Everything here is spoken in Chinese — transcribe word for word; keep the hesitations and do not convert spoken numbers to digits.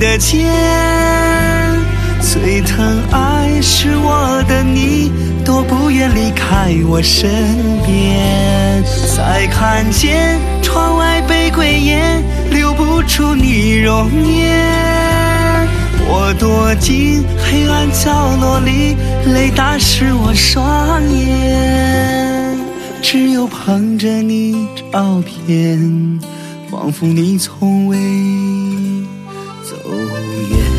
的肩，最疼爱是我的你，都不愿离开我身边。再看见窗外玫瑰艳，留不住你容颜。我躲进黑暗角落里，泪打湿我双眼，只有捧着你照片，仿佛你从未走远。